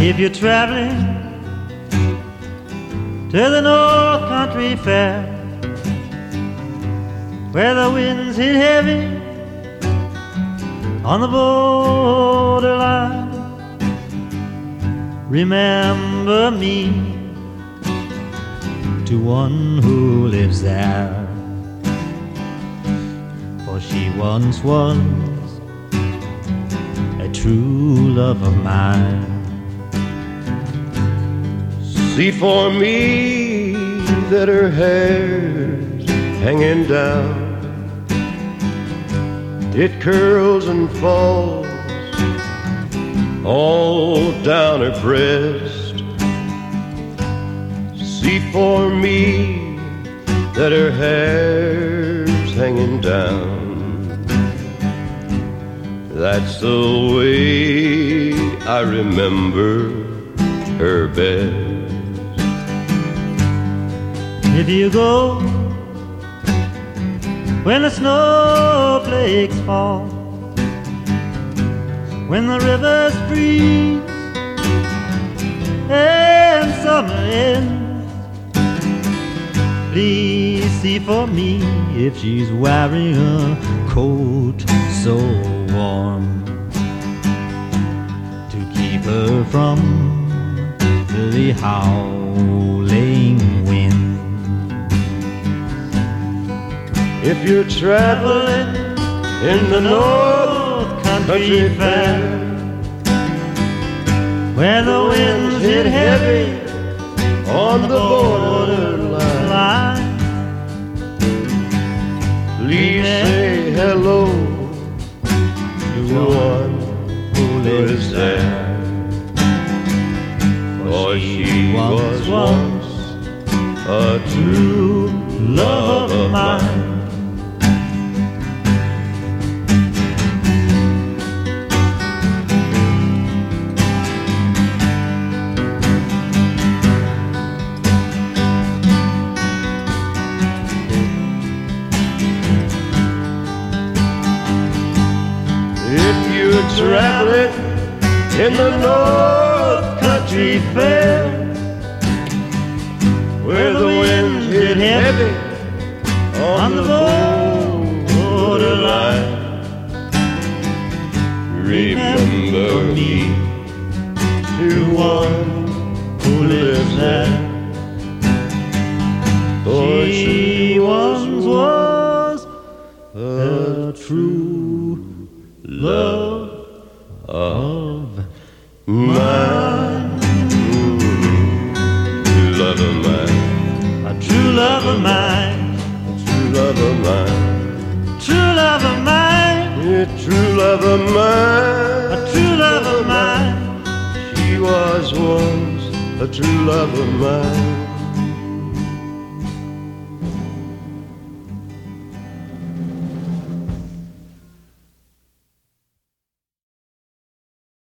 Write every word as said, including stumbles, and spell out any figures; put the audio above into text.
If you're traveling to the North Country Fair, where the winds hit heavy on the borderline, remember me to one who lives there, for she once was a true love of mine. See for me that her hair's hanging down, it curls and falls all down her breast. See for me that her hair's hanging down, that's the way I remember her best. If you go when the snowflakes fall, when the rivers freeze and summer ends, please see for me if she's wearing a coat so warm to keep her from the howling wind. If you're traveling in the North Country Fair, where the winds hit heavy on the borderline, please say hello to one who lives there, for she was once a true love of mine. Traveling in the North Country Fair, where the winds hit heavy on the borderline, remember me to one who lives there, for she once was a true love of mine. True love of mine. A true love of mine. True love of mine. True love of mine. Yeah, true love of mine. A true love of mine. She was once a true love of mine.